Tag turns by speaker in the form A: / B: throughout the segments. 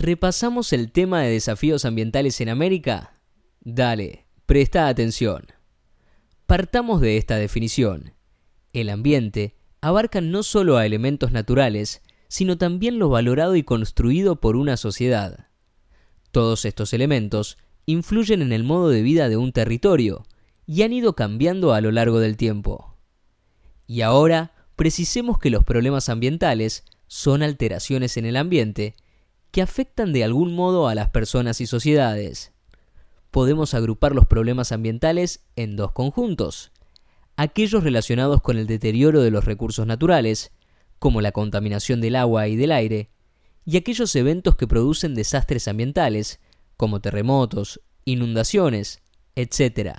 A: ¿Repasamos el tema de desafíos ambientales en América? Dale, presta atención. Partamos de esta definición. El ambiente abarca no solo a elementos naturales, sino también lo valorado y construido por una sociedad. Todos estos elementos influyen en el modo de vida de un territorio y han ido cambiando a lo largo del tiempo. Y ahora precisemos que los problemas ambientales son alteraciones en el ambiente que afectan de algún modo a las personas y sociedades. Podemos agrupar los problemas ambientales en dos conjuntos: aquellos relacionados con el deterioro de los recursos naturales, como la contaminación del agua y del aire, y aquellos eventos que producen desastres ambientales, como terremotos, inundaciones, etc.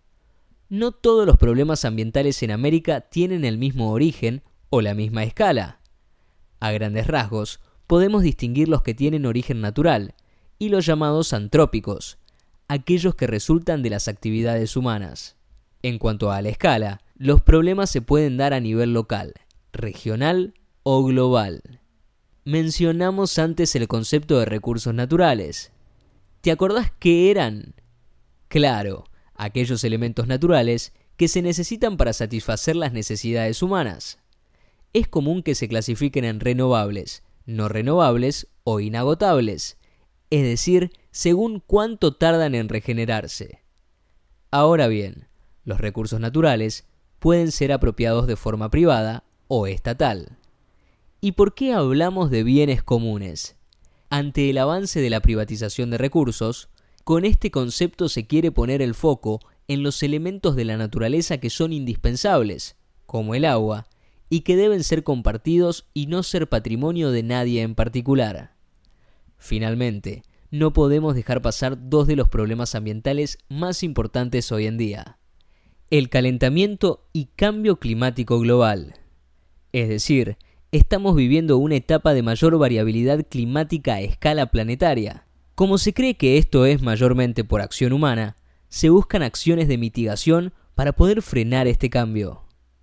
A: No todos los problemas ambientales en América tienen el mismo origen o la misma escala. A grandes rasgos, podemos distinguir los que tienen origen natural y los llamados antrópicos, aquellos que resultan de las actividades humanas. En cuanto a la escala, los problemas se pueden dar a nivel local, regional o global. Mencionamos antes el concepto de recursos naturales. ¿Te acordás qué eran? Claro, aquellos elementos naturales que se necesitan para satisfacer las necesidades humanas. Es común que se clasifiquen en renovables, no renovables o inagotables, es decir, según cuánto tardan en regenerarse. Ahora bien, los recursos naturales pueden ser apropiados de forma privada o estatal. ¿Y por qué hablamos de bienes comunes? Ante el avance de la privatización de recursos, con este concepto se quiere poner el foco en los elementos de la naturaleza que son indispensables, como el agua, y que deben ser compartidos y no ser patrimonio de nadie en particular. Finalmente, no podemos dejar pasar dos de los problemas ambientales más importantes hoy en día: el calentamiento y cambio climático global. Es decir, estamos viviendo una etapa de mayor variabilidad climática a escala planetaria. Como se cree que esto es mayormente por acción humana, se buscan acciones de mitigación para poder frenar este cambio.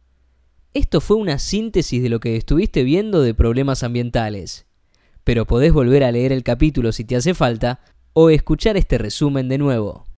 A: Esto fue una síntesis de lo que estuviste viendo de problemas ambientales, pero podés volver a leer el capítulo si te hace falta o escuchar este resumen de nuevo.